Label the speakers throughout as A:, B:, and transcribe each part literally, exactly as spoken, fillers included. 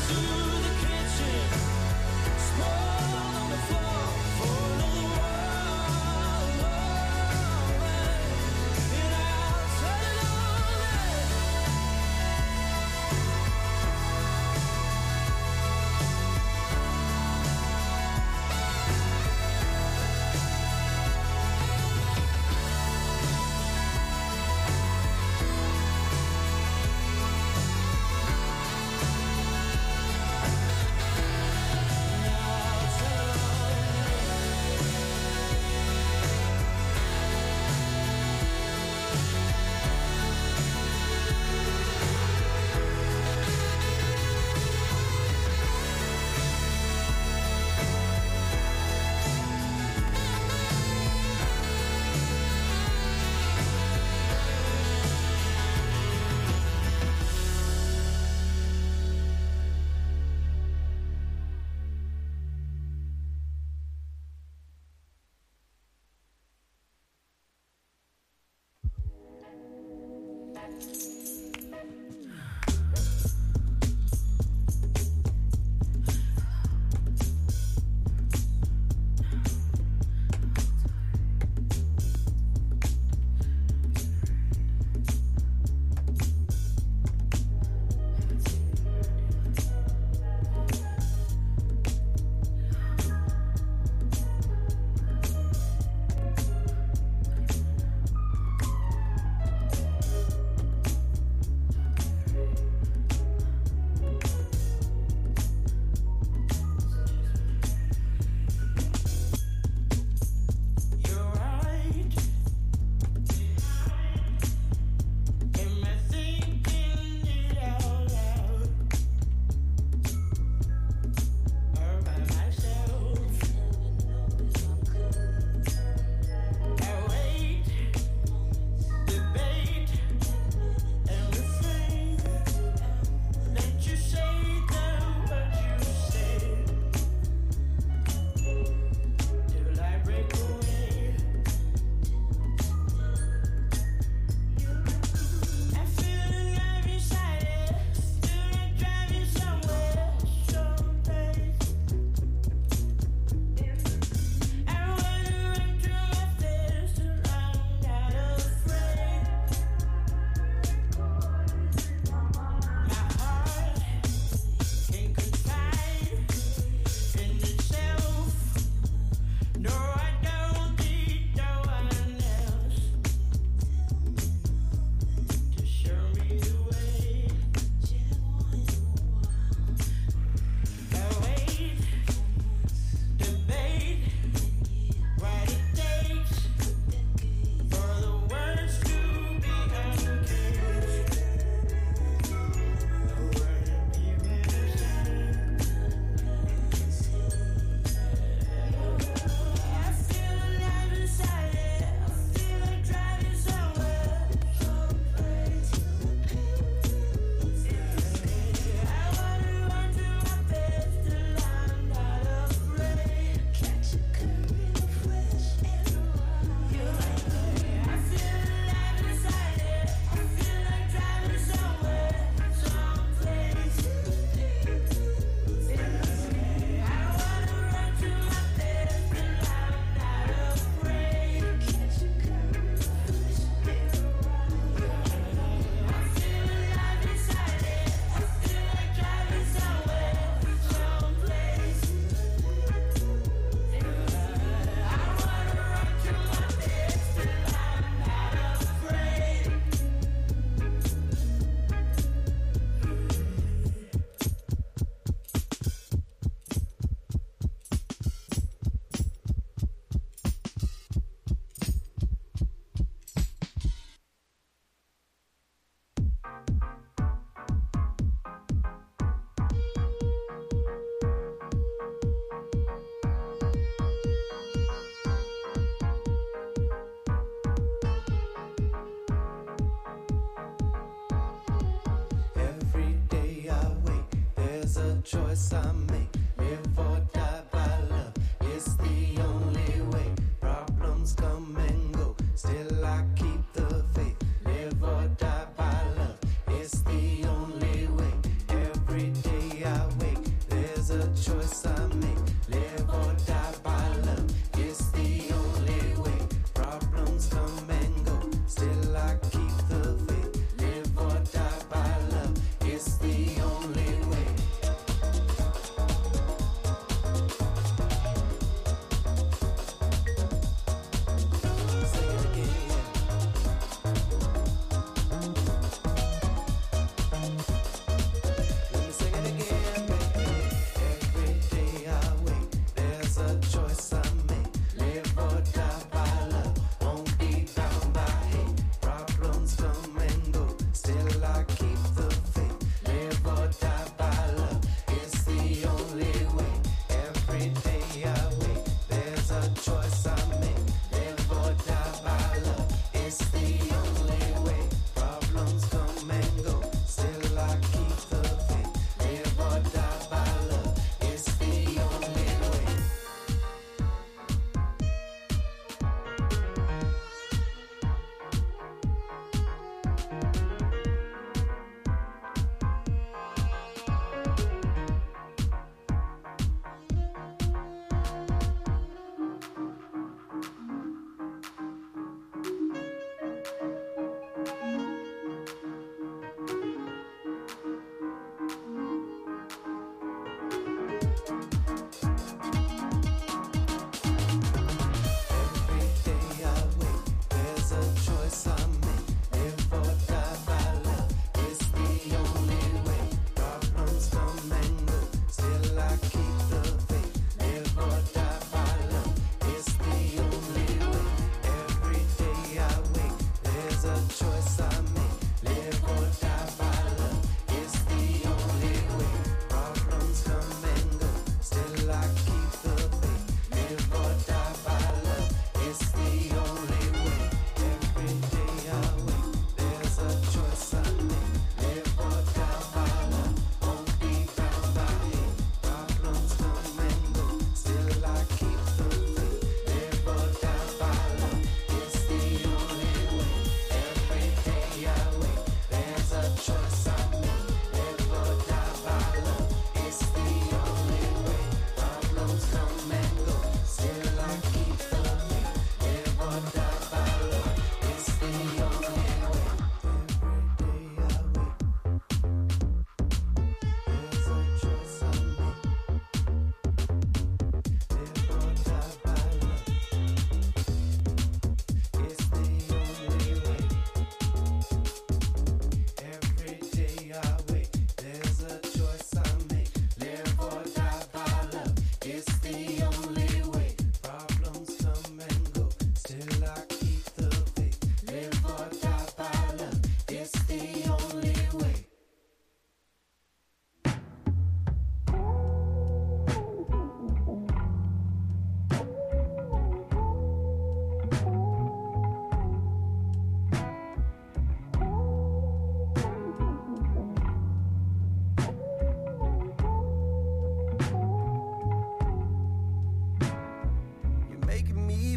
A: choice I make. Live or die by love, it's the only way. Problems come and go, still I keep the faith. Live or die by love, it's the only way. Every day I wake.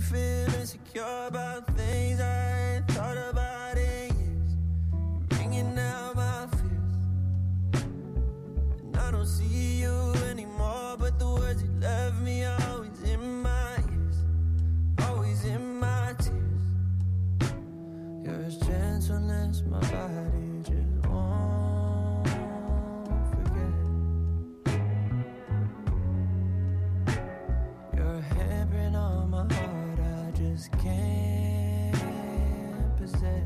A: feel insecure about things I ain't thought about in years. Bringing out my fears, and I don't see you anymore, but the words you left me are always in my ears, always in my tears. You're as gentleness my body just won't forget. You're a handprint on my heart I just can't possess.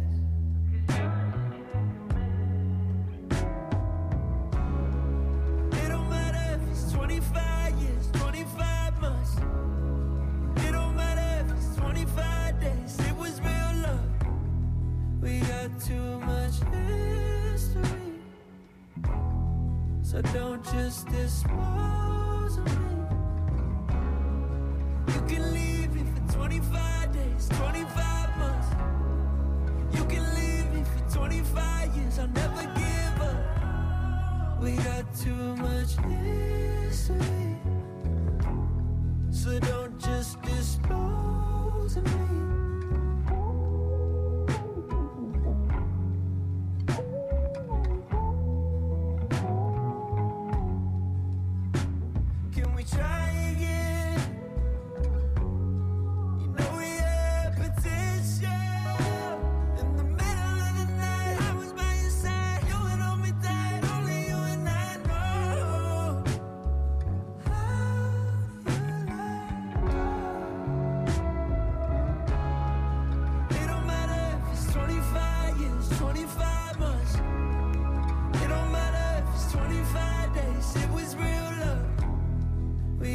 A: It don't matter if it's twenty-five years, twenty-five months. It don't matter if it's twenty-five days. It was real love. We got too much history, so don't just dispose of me. You can leave me for twenty-five days, twenty-five months. You can leave me for twenty-five years, I'll never give up. We got too much history, so don't just dispose of me. Can we try again? You know we had potential. In the middle of the night, I was by your side. You had on me tight, only you and I know. How do you like? It don't matter if it's twenty-five years, twenty-five months. It don't matter if it's twenty-five days. It was real love. We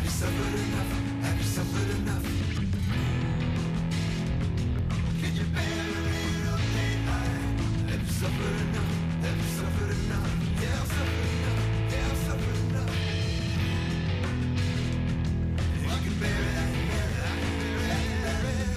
A: Have you suffered enough? Have you suffered enough? Can you bear a little daylight? Have you suffered enough? Have you suffered enough? Yeah, I've suffered enough. Yeah, I've suffered enough. I can bear it, I can bear it, I can bear it, I can bear it.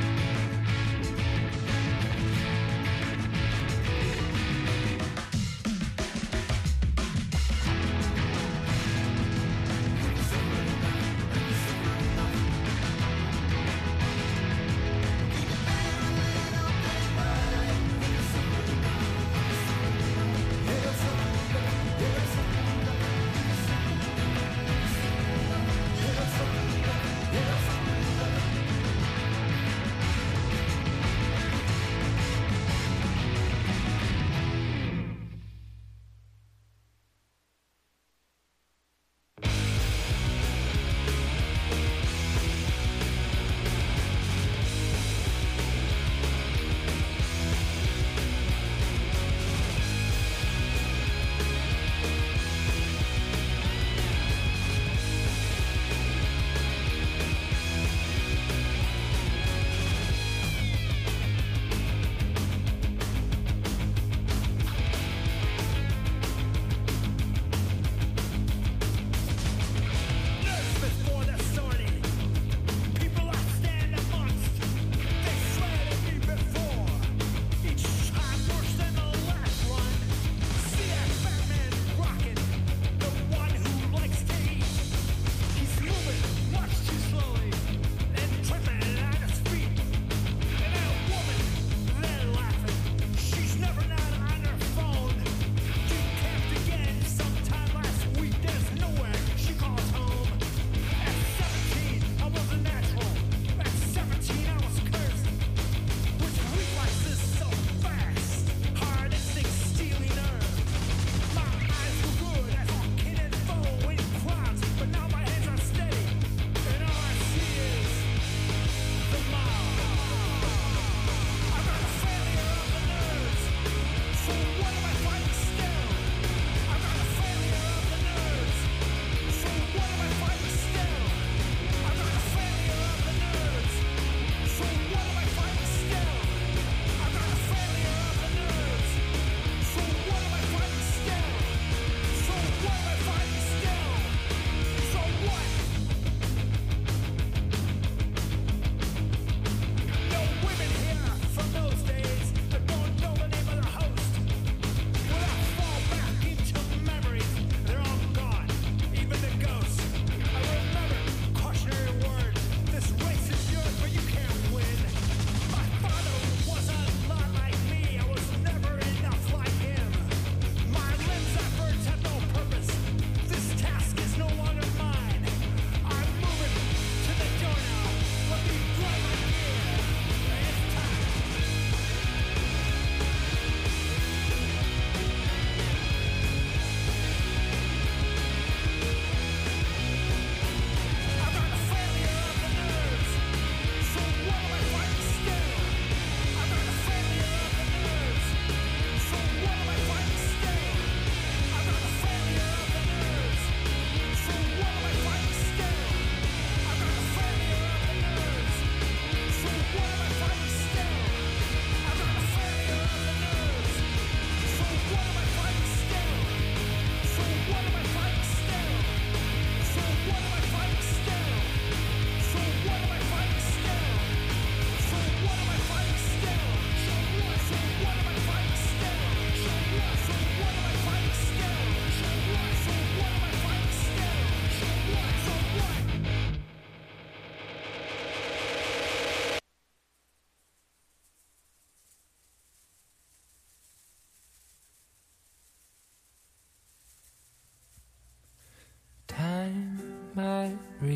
B: might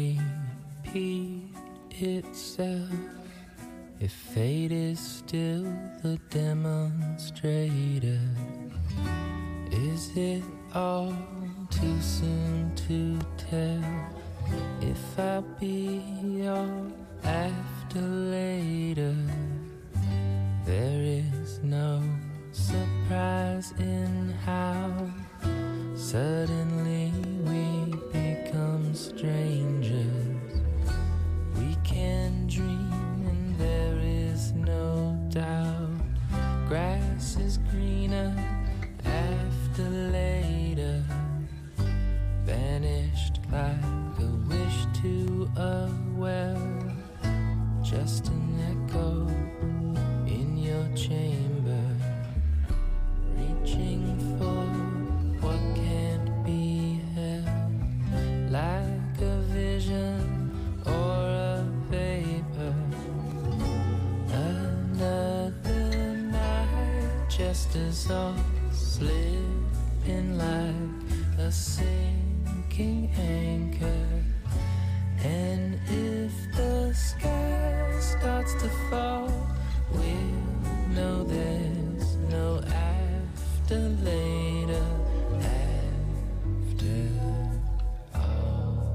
B: repeat itself if fate is still the demonstrator. Is it all too soon to tell if I'll be your after later? There is no surprise in how suddenly we become strangers. strangers. We can dream and there is no doubt. Grass is greener after later. Vanished like a wish to a well. Just an echo in your chamber. Reaching for what can't be held. Like a vision or a vapor. Another night, just as all slipping like a sinking anchor. And if the sky starts to fall, we'll know there's no after later. After all.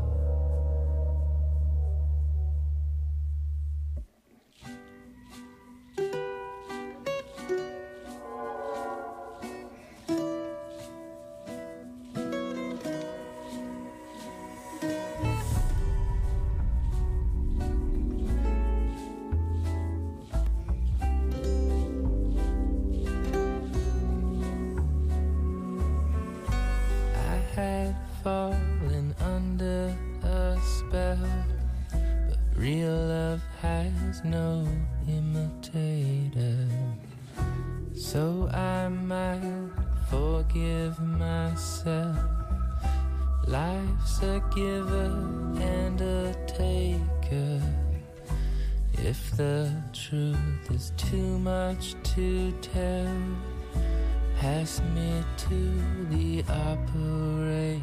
B: Falling under a spell, but real love has no imitator. So I might forgive myself. Life's a giver and a taker. If the truth is too much to tell, pass me to the operator.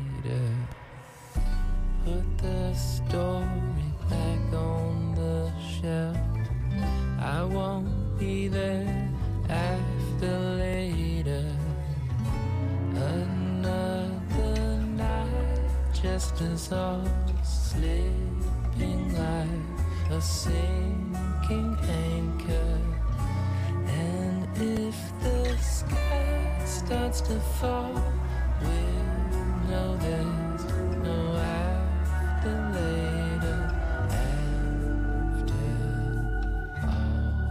B: Put the story back on the shelf. I won't be there after later. Another night, just as all slipping like a sinking anchor. And if the sky starts to fall, we'll know there's no after later. After all.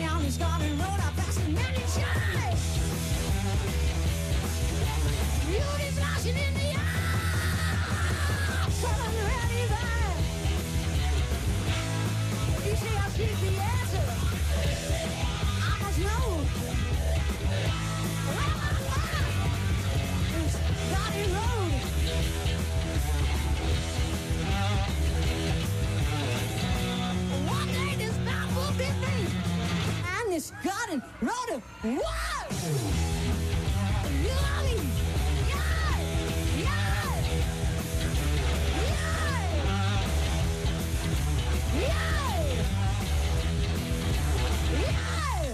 C: down this garden road, I passed a many times. Beauty's flashing in the eye. Southern ready there. You say I speak the answer. I must know. Well, my life is garden road. One day this mouth will be me, and this garden road. What? You love me? Yeah, yeah, yeah, yeah, yeah.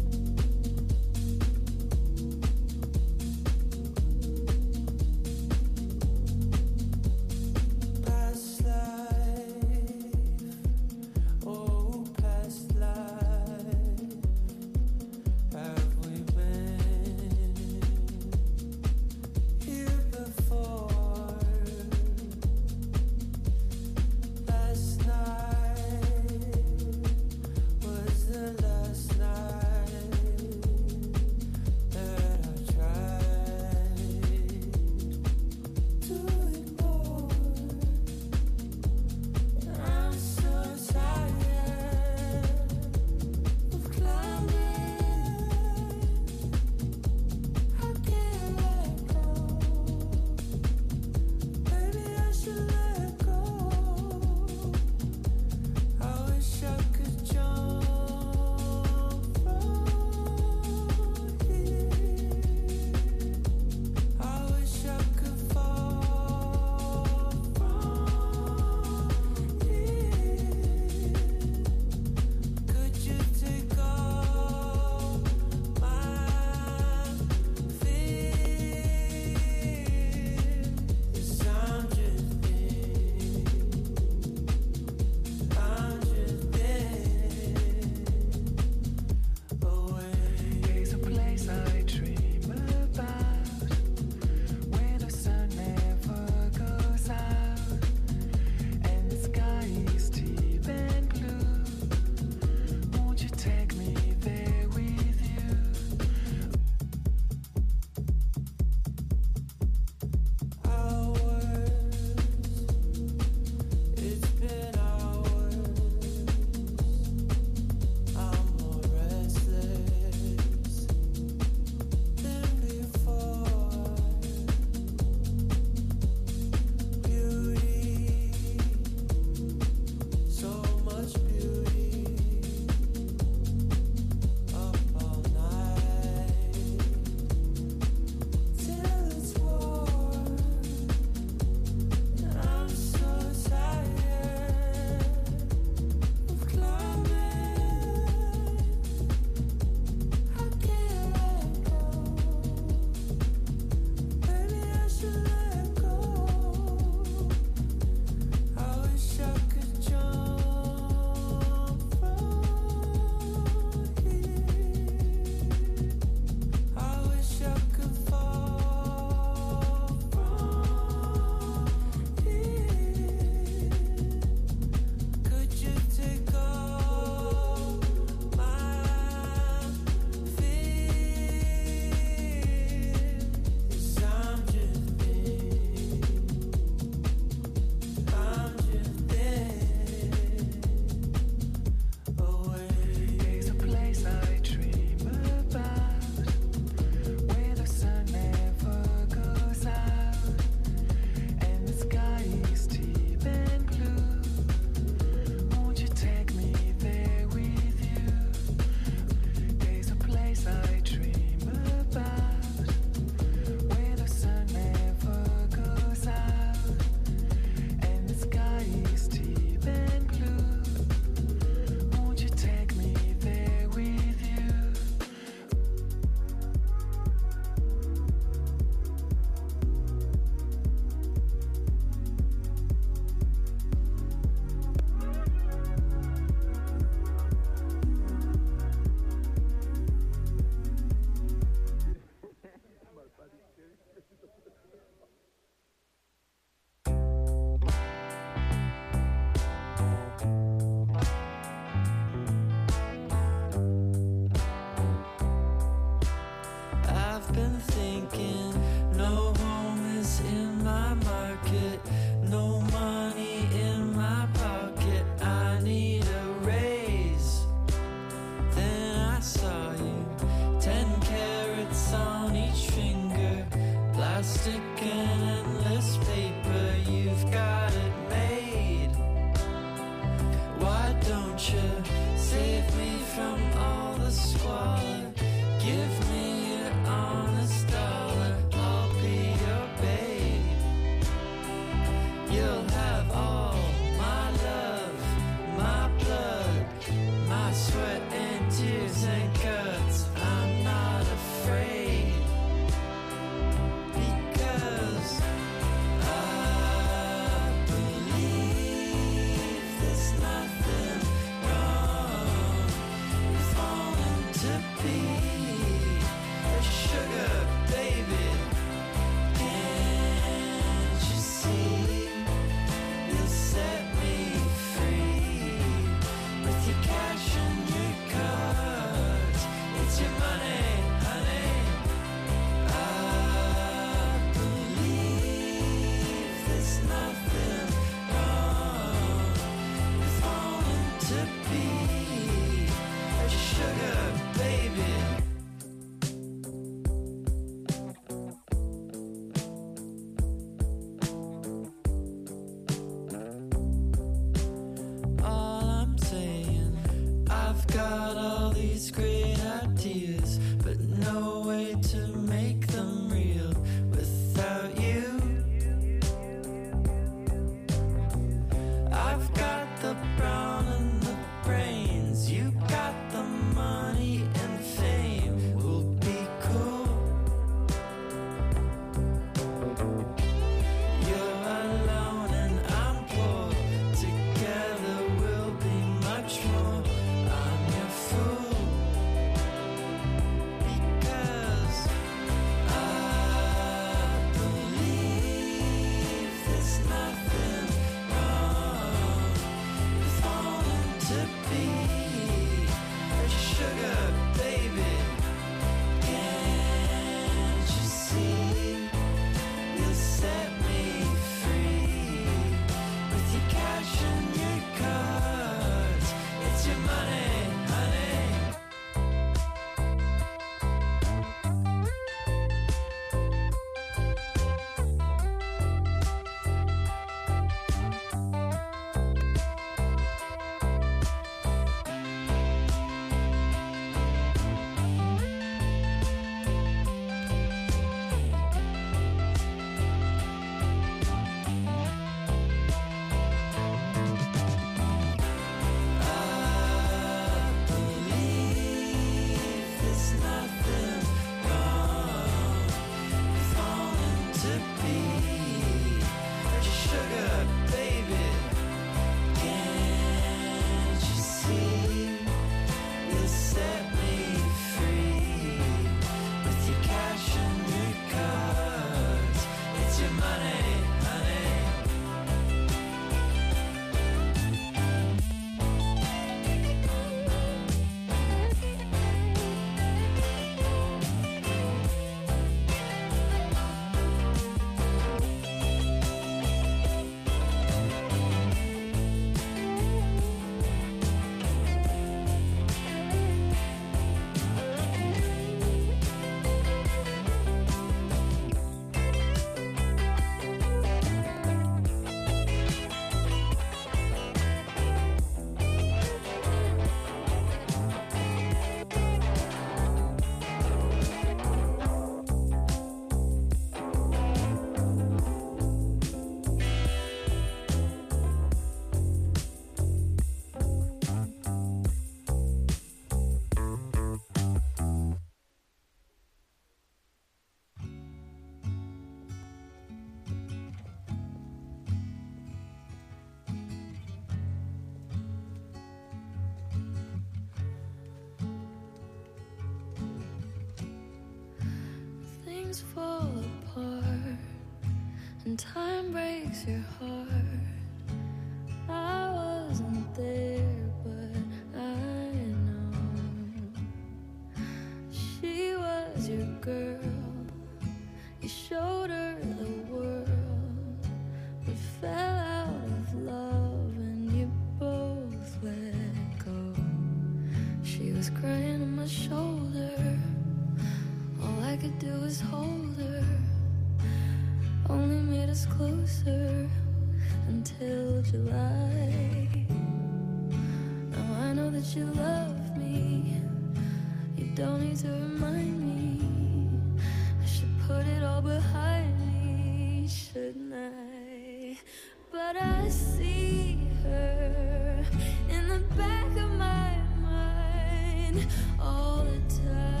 B: things fall apart and time breaks your heart. I wasn't there, but I know she was your girl. You showed her the world, but fell out of love and you both let go. She was crying on my shoulder, all I could do was hold her. Only made us closer until July. Now I know that you love me. You don't need to remind me. I should put it all behind me, shouldn't I? But I see her in the back of my mind all the time.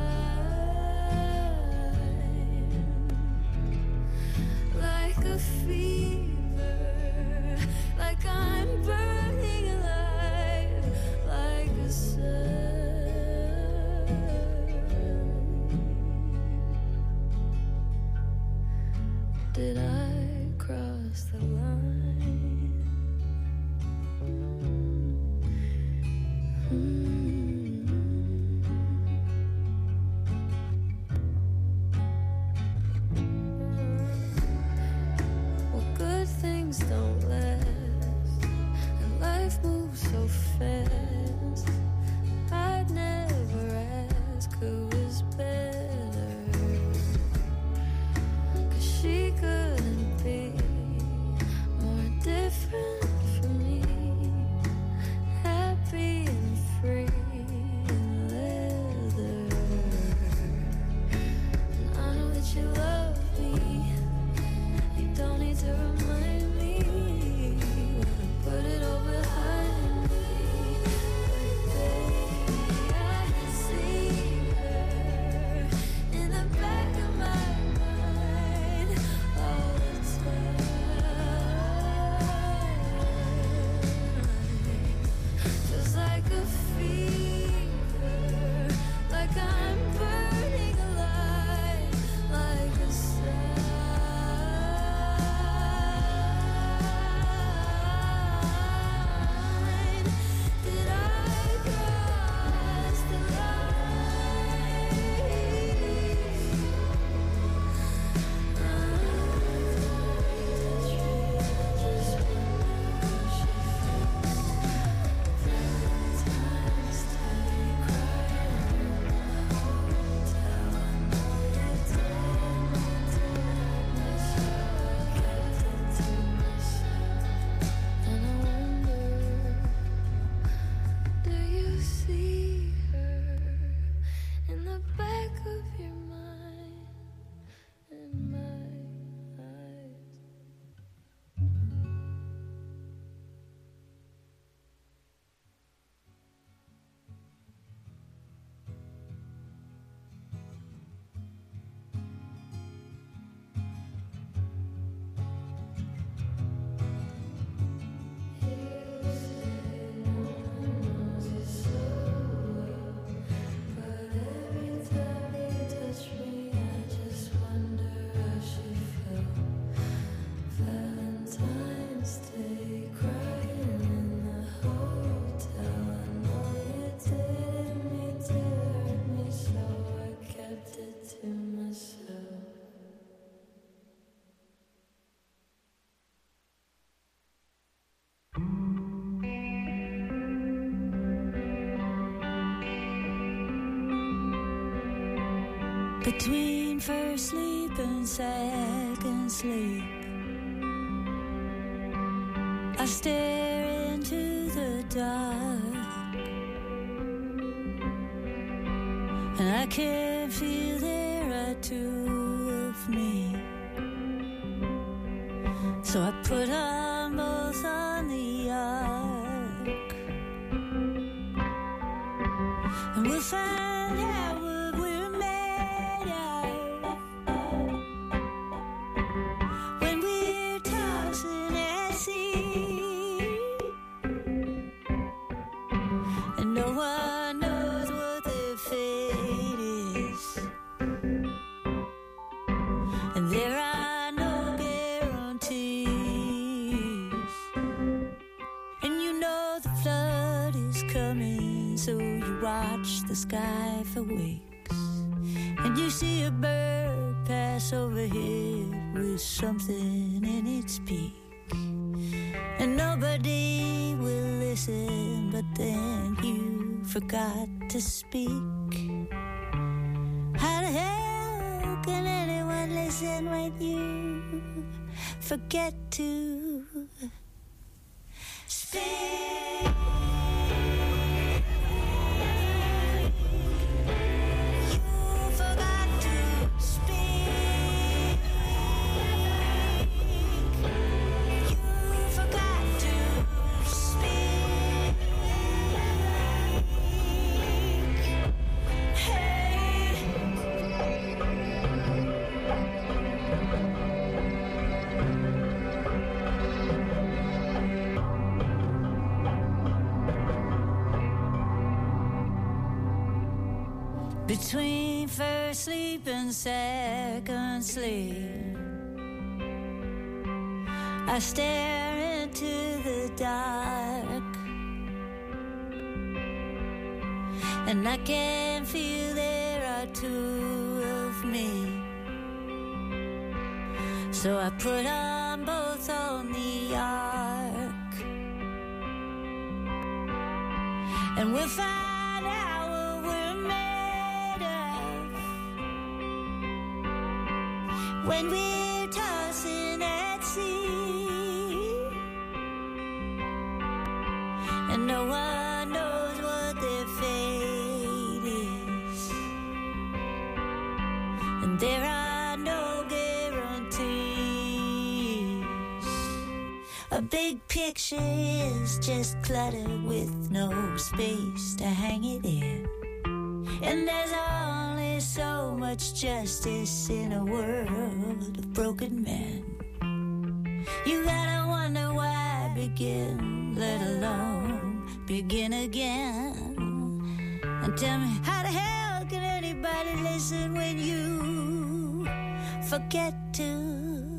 B: Like a fever, like I'm burning alive, like a sun. Did I cross the line? Mm-hmm. Well, good things don't last, and life moves so fast. I'd never ask who was better, 'cause she couldn't be more different from me. Happy and free in leather. And I know that you love me. You don't need to remind me. Put it all behind me. But baby, I see her in the back of my mind all the time. Just like a fever, like I'm burning alive, like a sun. Did I cross the line? And I wonder, do you see her in the back of your mind, in my eyes? But every time you touch me, I just wonder how she felt. Valentine's Day, crying in the hotel. I know you didn't mean to hurt me, so I kept it to myself.
D: Between first sleep and second sleep, I stare into the dark, and I can feel there are two of me. So I put on both on the ark, and we'll find out what we're made of when we're tossing at sea, and no one knows what their fate is. and there are no guarantees. And you know the flood is coming, so you watch the sky for weeks, and you see a bird pass overhead with something in its beak, and nobody will listen, but then you forgot to speak. How the hell can anyone listen when you forget to speak? You forgot to speak. You forgot to speak. Hey. Between first sleep and second sleep, I stare into the dark, and I can feel there are two of me. So I put on both on the ark, and we'll find out what we're made of when we're tossing at sea, and no one knows what their fate is, and there are no guarantees. A big picture is just clutter with no space to hang it in, and there's only so much justice in a world of broken men. You gotta wonder why begin, let alone begin again. And tell me, how the hell can anybody listen when you forget to